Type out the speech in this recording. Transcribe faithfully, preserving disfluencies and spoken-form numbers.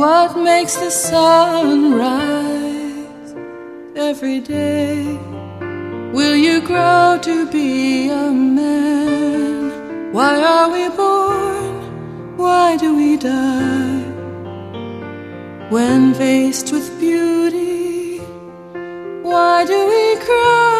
What makes the sun rise every day? Will you grow to be a man? Why are we born? Why do we die? When faced with beauty, why do we cry?